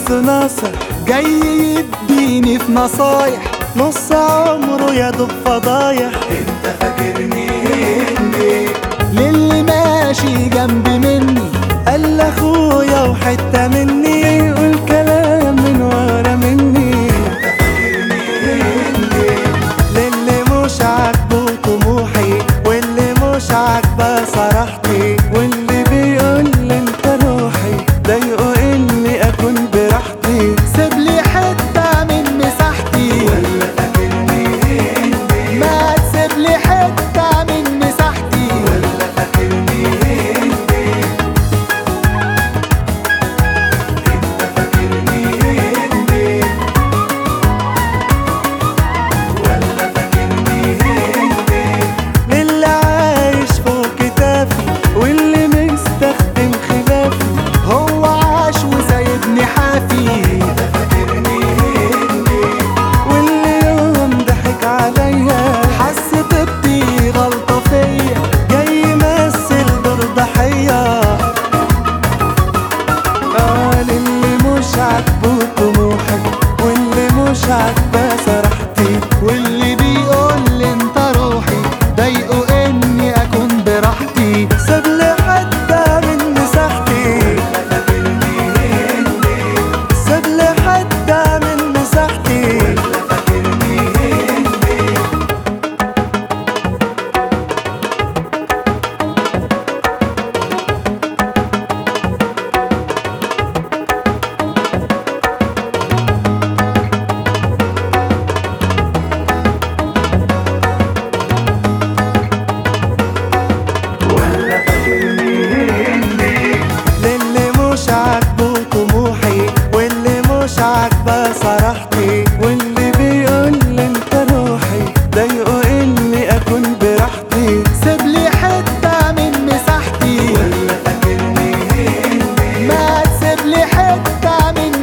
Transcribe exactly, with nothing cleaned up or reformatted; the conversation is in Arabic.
بس ناصح جاي يديني في نصايح، نص عمره يا دوب فضايح. انت فاكرني اني للي ماشي جنبي مني قال اخويا وحتة مني، يقول كلام من ورا مني. انت فاكرني اني للي مش عاجبه طموحي واللي مش عاجبه صراحتي، واللي بيقول لي انت روحي ضايقه اني اكون براحتي. سيبلي حتة من مساحتي، ولا فاكرني اني ما تسيبلي حتة من مساحتي. ولا فاكرني اني انت فاكرني اني ولا فاكرني اني للي عايش فوق كتافي واللي مستخدم خلافي، هو عاش وسايبني حافي. انت فاكرني اني واللي يوم ضحك عليا حس طبي غلطة فيا، جاي يمثل دور ضحية. اه للي مش عاجبه طموحي واللي مش عاجبه صراحتي، واللي بيقول لي انت روحي ضايقه اني اكون براحتي. سيبلي حتة من مساحتي، ولا فاكرني اني سيبلي حتة من مساحتي. ولا فاكرني اني ولا فاكرني اني للي مش عاجبه طموحي واللي مش عاجبه صراحتي، واللي بيقول لي انت روحي ضايقه اني اكون براحتي. سيبلي حتة من مساحتي، ولا فاكرني اني ما تسيبلي حتة من